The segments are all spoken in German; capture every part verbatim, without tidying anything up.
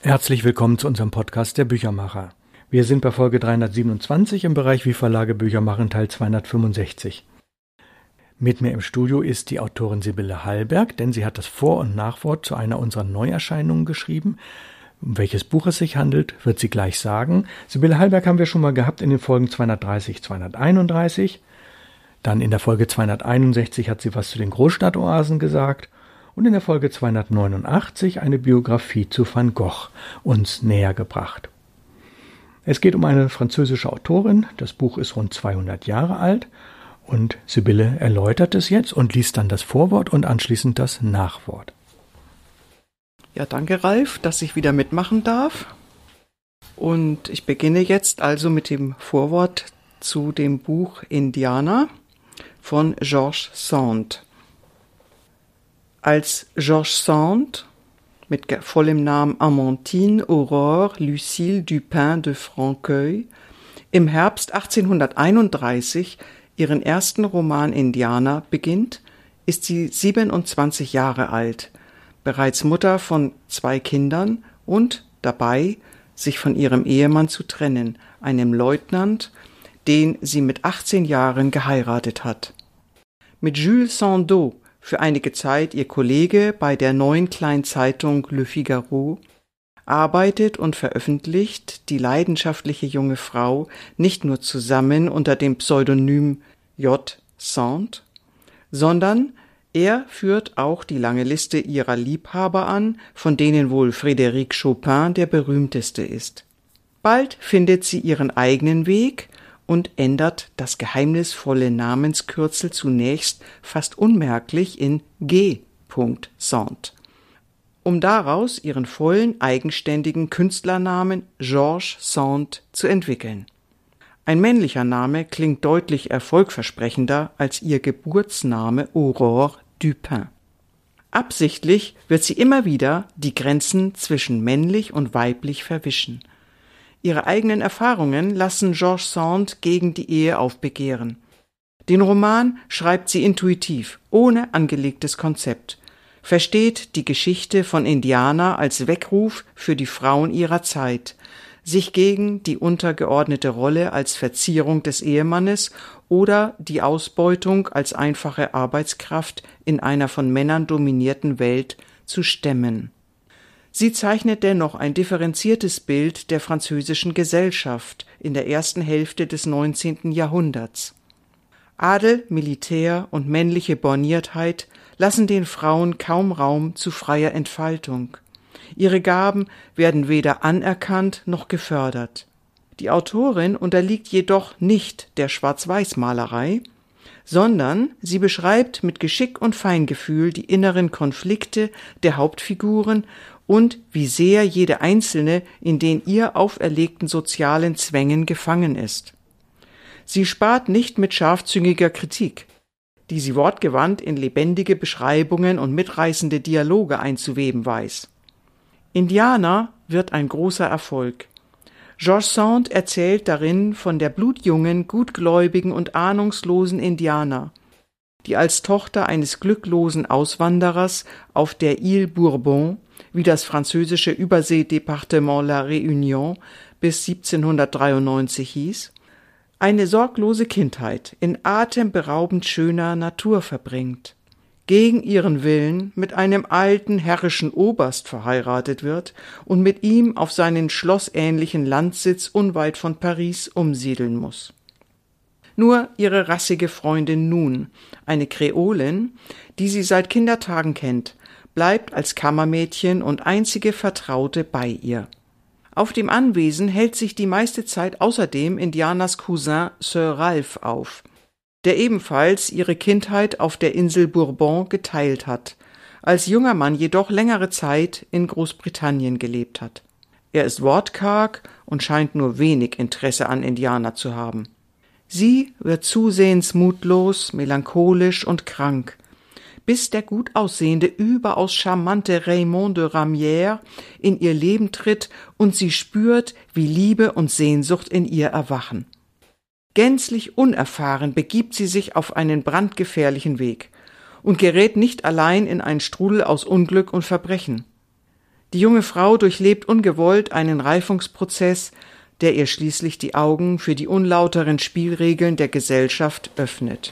Herzlich willkommen zu unserem Podcast der Büchermacher. Wir sind bei Folge dreihundertsiebenundzwanzig im Bereich Wie Verlage Bücher machen, Teil zweihundertfünfundsechzig. Mit mir im Studio ist die Autorin Sibylle Hallberg, denn sie hat das Vor- und Nachwort zu einer unserer Neuerscheinungen geschrieben. Um welches Buch es sich handelt, wird sie gleich sagen. Sibylle Hallberg haben wir schon mal gehabt in den Folgen zweihundertdreißig, zweihunderteinunddreißig. Dann in der Folge zweihunderteinundsechzig hat sie was zu den Großstadtoasen gesagt. Und in der Folge zweihundertneunundachtzig eine Biografie zu Van Gogh uns näher gebracht. Es geht um eine französische Autorin. Das Buch ist rund zweihundert Jahre alt und Sibylle erläutert es jetzt und liest dann das Vorwort und anschließend das Nachwort. Ja, danke Ralf, dass ich wieder mitmachen darf. Und ich beginne jetzt also mit dem Vorwort zu dem Buch Indiana von George Sand. Als George Sand mit vollem Namen Amandine Aurore Lucille Dupin de Franqueuil im Herbst achtzehnhunderteinunddreißig ihren ersten Roman Indiana beginnt, ist sie siebenundzwanzig Jahre alt, bereits Mutter von zwei Kindern und dabei, sich von ihrem Ehemann zu trennen, einem Leutnant, den sie mit achtzehn Jahren geheiratet hat. Mit Jules Sandeau, für einige Zeit ihr Kollege bei der neuen Kleinzeitung Le Figaro, arbeitet und veröffentlicht die leidenschaftliche junge Frau nicht nur zusammen unter dem Pseudonym J. Sand, sondern er führt auch die lange Liste ihrer Liebhaber an, von denen wohl Frédéric Chopin der berühmteste ist. Bald findet sie ihren eigenen Weg und ändert das geheimnisvolle Namenskürzel zunächst fast unmerklich in G. Sand, um daraus ihren vollen eigenständigen Künstlernamen George Sand zu entwickeln. Ein männlicher Name klingt deutlich erfolgversprechender als ihr Geburtsname Aurore Dupin. Absichtlich wird sie immer wieder die Grenzen zwischen männlich und weiblich verwischen. Ihre eigenen Erfahrungen lassen George Sand gegen die Ehe aufbegehren. Den Roman schreibt sie intuitiv, ohne angelegtes Konzept, versteht die Geschichte von Indiana als Weckruf für die Frauen ihrer Zeit, sich gegen die untergeordnete Rolle als Verzierung des Ehemannes oder die Ausbeutung als einfache Arbeitskraft in einer von Männern dominierten Welt zu stemmen. Sie zeichnet dennoch ein differenziertes Bild der französischen Gesellschaft in der ersten Hälfte des neunzehnten Jahrhunderts. Adel, Militär und männliche Borniertheit lassen den Frauen kaum Raum zu freier Entfaltung. Ihre Gaben werden weder anerkannt noch gefördert. Die Autorin unterliegt jedoch nicht der Schwarz-Weiß-Malerei, sondern sie beschreibt mit Geschick und Feingefühl die inneren Konflikte der Hauptfiguren und wie sehr jede Einzelne in den ihr auferlegten sozialen Zwängen gefangen ist. Sie spart nicht mit scharfzüngiger Kritik, die sie wortgewandt in lebendige Beschreibungen und mitreißende Dialoge einzuweben weiß. Indiana wird ein großer Erfolg. George Sand erzählt darin von der blutjungen, gutgläubigen und ahnungslosen Indiana, die als Tochter eines glücklosen Auswanderers auf der Île Bourbon, wie das französische Überseedepartement La Réunion bis siebzehnhundertdreiundneunzig hieß, eine sorglose Kindheit in atemberaubend schöner Natur verbringt, gegen ihren Willen mit einem alten, herrischen Oberst verheiratet wird und mit ihm auf seinen schlossähnlichen Landsitz unweit von Paris umsiedeln muss. Nur ihre rassige Freundin Nun, eine Kreolin, die sie seit Kindertagen kennt, bleibt als Kammermädchen und einzige Vertraute bei ihr. Auf dem Anwesen hält sich die meiste Zeit außerdem Indianas Cousin Sir Ralph auf, der ebenfalls ihre Kindheit auf der Insel Bourbon geteilt hat, als junger Mann jedoch längere Zeit in Großbritannien gelebt hat. Er ist wortkarg und scheint nur wenig Interesse an Indiana zu haben. Sie wird zusehends mutlos, melancholisch und krank, bis der gut aussehende, überaus charmante Raymond de Ramière in ihr Leben tritt und sie spürt, wie Liebe und Sehnsucht in ihr erwachen. Gänzlich unerfahren begibt sie sich auf einen brandgefährlichen Weg und gerät nicht allein in einen Strudel aus Unglück und Verbrechen. Die junge Frau durchlebt ungewollt einen Reifungsprozess, der ihr schließlich die Augen für die unlauteren Spielregeln der Gesellschaft öffnet.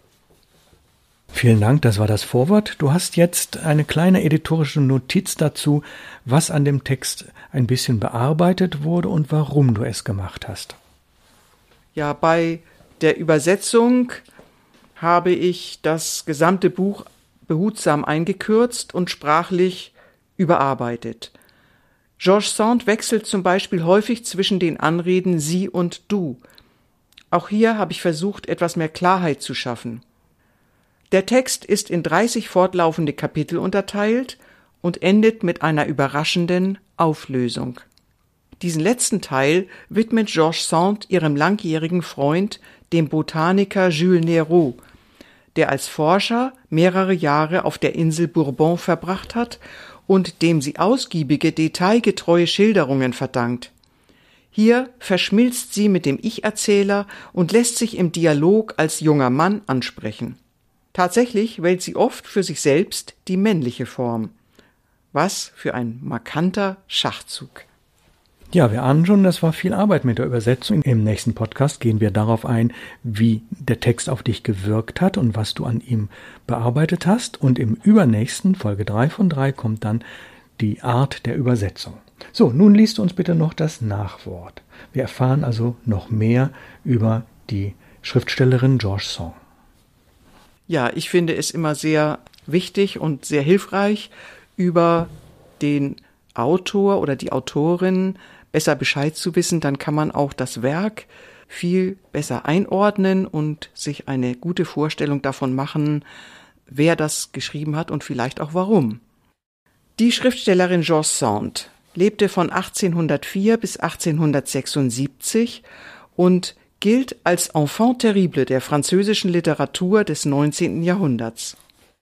Vielen Dank, das war das Vorwort. Du hast jetzt eine kleine editorische Notiz dazu, was an dem Text ein bisschen bearbeitet wurde und warum du es gemacht hast. Ja, bei der Übersetzung habe ich das gesamte Buch behutsam eingekürzt und sprachlich überarbeitet. George Sand wechselt zum Beispiel häufig zwischen den Anreden Sie und Du. Auch hier habe ich versucht, etwas mehr Klarheit zu schaffen. Der Text ist in dreißig fortlaufende Kapitel unterteilt und endet mit einer überraschenden Auflösung. Diesen letzten Teil widmet George Sand ihrem langjährigen Freund, dem Botaniker Jules Néraud, der als Forscher mehrere Jahre auf der Insel Bourbon verbracht hat und dem sie ausgiebige, detailgetreue Schilderungen verdankt. Hier verschmilzt sie mit dem Ich-Erzähler und lässt sich im Dialog als junger Mann ansprechen. Tatsächlich wählt sie oft für sich selbst die männliche Form. Was für ein markanter Schachzug. Ja, wir ahnen schon, das war viel Arbeit mit der Übersetzung. Im nächsten Podcast gehen wir darauf ein, wie der Text auf dich gewirkt hat und was du an ihm bearbeitet hast. Und im übernächsten, Folge drei von drei, kommt dann die Art der Übersetzung. So, nun liest du uns bitte noch das Nachwort. Wir erfahren also noch mehr über die Schriftstellerin George Sand. Ja, ich finde es immer sehr wichtig und sehr hilfreich, über den Autor oder die Autorin besser Bescheid zu wissen. Dann kann man auch das Werk viel besser einordnen und sich eine gute Vorstellung davon machen, wer das geschrieben hat und vielleicht auch warum. Die Schriftstellerin George Sand lebte von achtzehnhundertvier bis achtzehnhundertsechsundsiebzig und gilt als Enfant terrible der französischen Literatur des neunzehnten Jahrhunderts.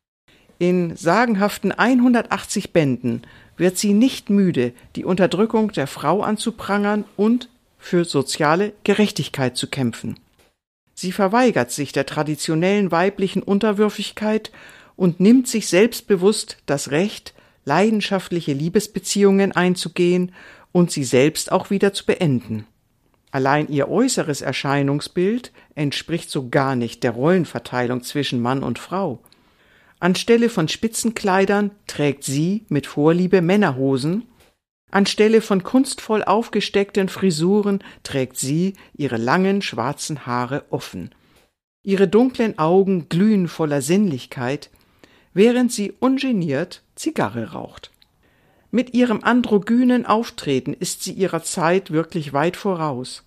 In sagenhaften hundertachtzig Bänden wird sie nicht müde, die Unterdrückung der Frau anzuprangern und für soziale Gerechtigkeit zu kämpfen. Sie verweigert sich der traditionellen weiblichen Unterwürfigkeit und nimmt sich selbstbewusst das Recht, leidenschaftliche Liebesbeziehungen einzugehen und sie selbst auch wieder zu beenden. Allein ihr äußeres Erscheinungsbild entspricht so gar nicht der Rollenverteilung zwischen Mann und Frau. Anstelle von Spitzenkleidern trägt sie mit Vorliebe Männerhosen, anstelle von kunstvoll aufgesteckten Frisuren trägt sie ihre langen schwarzen Haare offen. Ihre dunklen Augen glühen voller Sinnlichkeit, während sie ungeniert Zigarre raucht. Mit ihrem androgynen Auftreten ist sie ihrer Zeit wirklich weit voraus.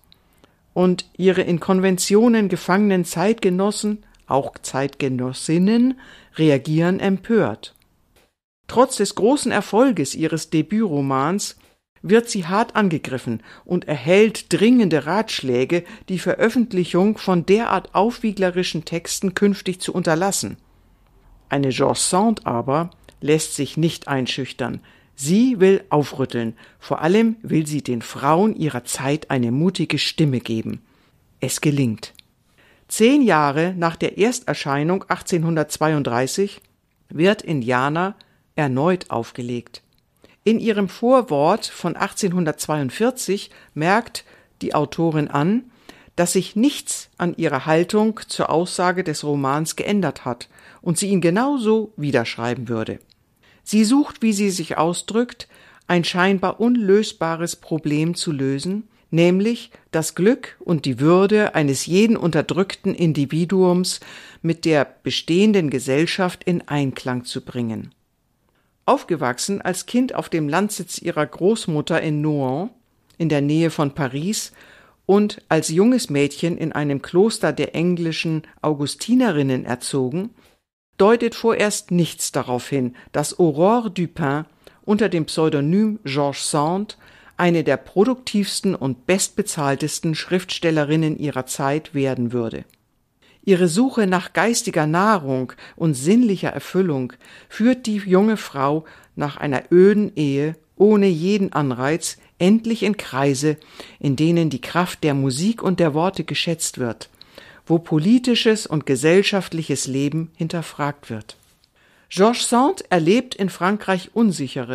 Und ihre in Konventionen gefangenen Zeitgenossen, auch Zeitgenossinnen, reagieren empört. Trotz des großen Erfolges ihres Debütromans wird sie hart angegriffen und erhält dringende Ratschläge, die Veröffentlichung von derart aufwieglerischen Texten künftig zu unterlassen. Eine George Sand aber lässt sich nicht einschüchtern. Sie will aufrütteln, vor allem will sie den Frauen ihrer Zeit eine mutige Stimme geben. Es gelingt. Zehn Jahre nach der Ersterscheinung achtzehnhundertzweiunddreißig wird Indiana erneut aufgelegt. In ihrem Vorwort von achtzehnhundertzweiundvierzig merkt die Autorin an, dass sich nichts an ihrer Haltung zur Aussage des Romans geändert hat und sie ihn genauso wiederschreiben würde. Sie sucht, wie sie sich ausdrückt, ein scheinbar unlösbares Problem zu lösen, nämlich das Glück und die Würde eines jeden unterdrückten Individuums mit der bestehenden Gesellschaft in Einklang zu bringen. Aufgewachsen als Kind auf dem Landsitz ihrer Großmutter in Nohant, in der Nähe von Paris, und als junges Mädchen in einem Kloster der englischen Augustinerinnen erzogen, deutet vorerst nichts darauf hin, dass Aurore Dupin unter dem Pseudonym George Sand eine der produktivsten und bestbezahltesten Schriftstellerinnen ihrer Zeit werden würde. Ihre Suche nach geistiger Nahrung und sinnlicher Erfüllung führt die junge Frau nach einer öden Ehe ohne jeden Anreiz endlich in Kreise, in denen die Kraft der Musik und der Worte geschätzt wird, wo politisches und gesellschaftliches Leben hinterfragt wird. George Sand erlebt in Frankreich unsichere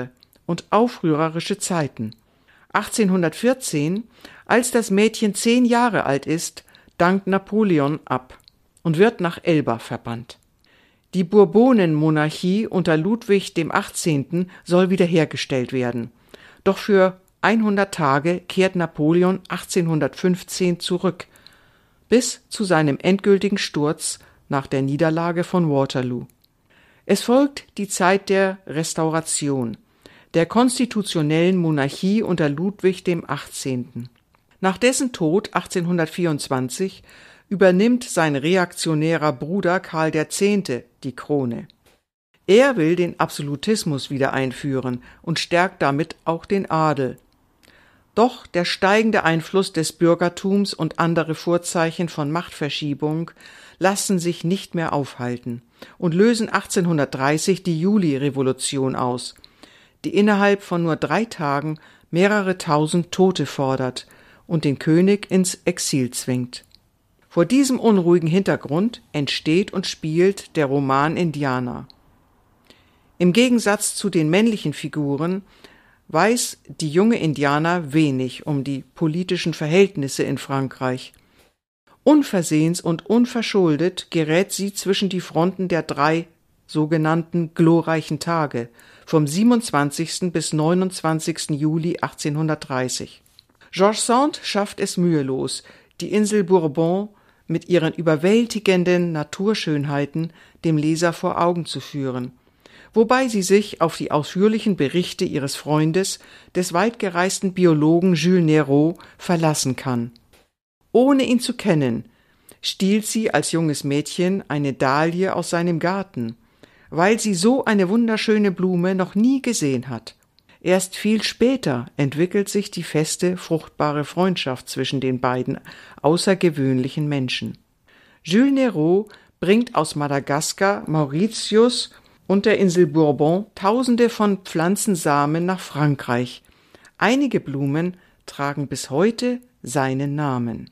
und aufrührerische Zeiten. achtzehnhundertvierzehn, als das Mädchen zehn Jahre alt ist, dankt Napoleon ab und wird nach Elba verbannt. Die Bourbonenmonarchie unter Ludwig dem Achtzehnten soll wiederhergestellt werden. Doch für hundert Tage kehrt Napoleon achtzehnhundertfünfzehn zurück, bis zu seinem endgültigen Sturz nach der Niederlage von Waterloo. Es folgt die Zeit der Restauration, der konstitutionellen Monarchie unter Ludwig dem Achtzehnten. Nach dessen Tod achtzehnhundertvierundzwanzig übernimmt sein reaktionärer Bruder Karl der Zehnte die Krone. Er will den Absolutismus wieder einführen und stärkt damit auch den Adel. Doch der steigende Einfluss des Bürgertums und andere Vorzeichen von Machtverschiebung lassen sich nicht mehr aufhalten und lösen achtzehnhundertdreißig die Juli-Revolution aus, die innerhalb von nur drei Tagen mehrere tausend Tote fordert und den König ins Exil zwingt. Vor diesem unruhigen Hintergrund entsteht und spielt der Roman Indiana. Im Gegensatz zu den männlichen Figuren weiß die junge Indiana wenig um die politischen Verhältnisse in Frankreich. Unversehens und unverschuldet gerät sie zwischen die Fronten der drei sogenannten glorreichen Tage vom siebenundzwanzigsten bis neunundzwanzigsten Juli achtzehnhundertdreißig. George Sand schafft es mühelos, die Insel Bourbon mit ihren überwältigenden Naturschönheiten dem Leser vor Augen zu führen, wobei sie sich auf die ausführlichen Berichte ihres Freundes, des weitgereisten Biologen Jules Néraud, verlassen kann. Ohne ihn zu kennen, stiehlt sie als junges Mädchen eine Dahlie aus seinem Garten, weil sie so eine wunderschöne Blume noch nie gesehen hat. Erst viel später entwickelt sich die feste, fruchtbare Freundschaft zwischen den beiden außergewöhnlichen Menschen. Jules Néraud bringt aus Madagaskar, Mauritius und der Insel Bourbon Tausende von Pflanzensamen nach Frankreich. Einige Blumen tragen bis heute seinen Namen.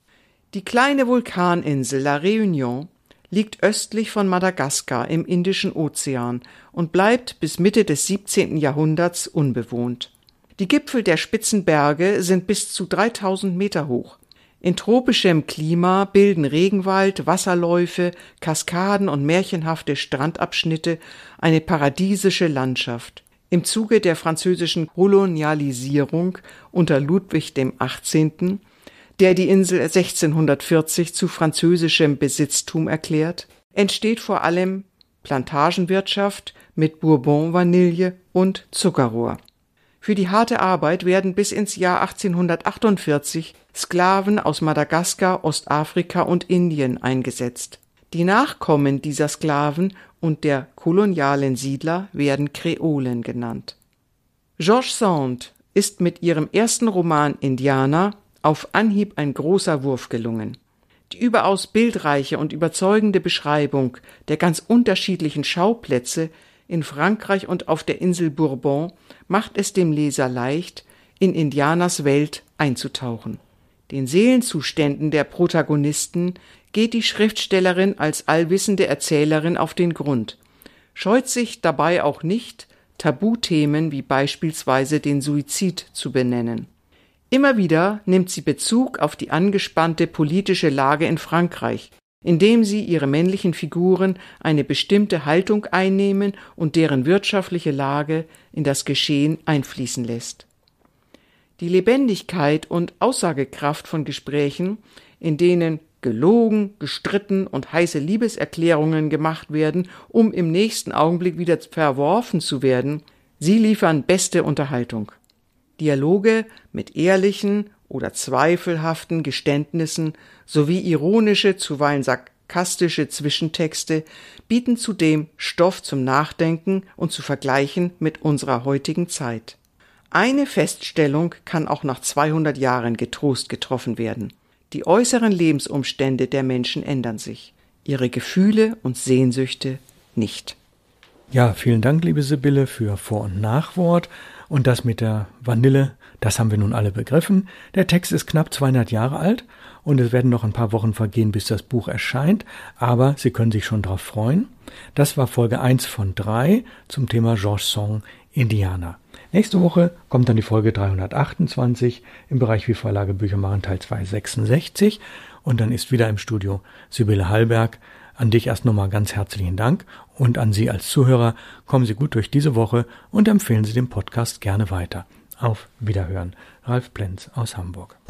Die kleine Vulkaninsel La Réunion liegt östlich von Madagaskar im Indischen Ozean und bleibt bis Mitte des siebzehnten Jahrhunderts unbewohnt. Die Gipfel der spitzen Berge sind bis zu dreitausend Meter hoch. In tropischem Klima bilden Regenwald, Wasserläufe, Kaskaden und märchenhafte Strandabschnitte eine paradiesische Landschaft. Im Zuge der französischen Kolonialisierung unter Ludwig dem Achtzehnten, der die Insel sechzehnhundertvierzig zu französischem Besitztum erklärt, entsteht vor allem Plantagenwirtschaft mit Bourbon-Vanille und Zuckerrohr. Für die harte Arbeit werden bis ins Jahr achtzehnhundertachtundvierzig Sklaven aus Madagaskar, Ostafrika und Indien eingesetzt. Die Nachkommen dieser Sklaven und der kolonialen Siedler werden Kreolen genannt. George Sand ist mit ihrem ersten Roman Indiana auf Anhieb ein großer Wurf gelungen. Die überaus bildreiche und überzeugende Beschreibung der ganz unterschiedlichen Schauplätze in Frankreich und auf der Insel Bourbon macht es dem Leser leicht, in Indianas Welt einzutauchen. Den Seelenzuständen der Protagonisten geht die Schriftstellerin als allwissende Erzählerin auf den Grund, scheut sich dabei auch nicht, Tabuthemen wie beispielsweise den Suizid zu benennen. Immer wieder nimmt sie Bezug auf die angespannte politische Lage in Frankreich, indem sie ihre männlichen Figuren eine bestimmte Haltung einnehmen und deren wirtschaftliche Lage in das Geschehen einfließen lässt. Die Lebendigkeit und Aussagekraft von Gesprächen, in denen gelogen, gestritten und heiße Liebeserklärungen gemacht werden, um im nächsten Augenblick wieder verworfen zu werden, sie liefern beste Unterhaltung. Dialoge mit ehrlichen oder zweifelhaften Geständnissen sowie ironische, zuweilen sarkastische Zwischentexte bieten zudem Stoff zum Nachdenken und zu Vergleichen mit unserer heutigen Zeit. Eine Feststellung kann auch nach zweihundert Jahren getrost getroffen werden. Die äußeren Lebensumstände der Menschen ändern sich, ihre Gefühle und Sehnsüchte nicht. Ja, vielen Dank, liebe Sibylle, für Vor- und Nachwort. Und das mit der Vanille, das haben wir nun alle begriffen. Der Text ist knapp zweihundert Jahre alt und es werden noch ein paar Wochen vergehen, bis das Buch erscheint. Aber Sie können sich schon darauf freuen. Das war Folge eins von drei zum Thema George Sand Indianer. Nächste Woche kommt dann die Folge dreihundertachtundzwanzig im Bereich Wie Verlage Bücher machen, Teil zweihundertsechsundsechzig. Und dann ist wieder im Studio Sibylle Hallberg. An dich erst nochmal ganz herzlichen Dank und an Sie als Zuhörer. Kommen Sie gut durch diese Woche und empfehlen Sie den Podcast gerne weiter. Auf Wiederhören. Ralf Plenz aus Hamburg.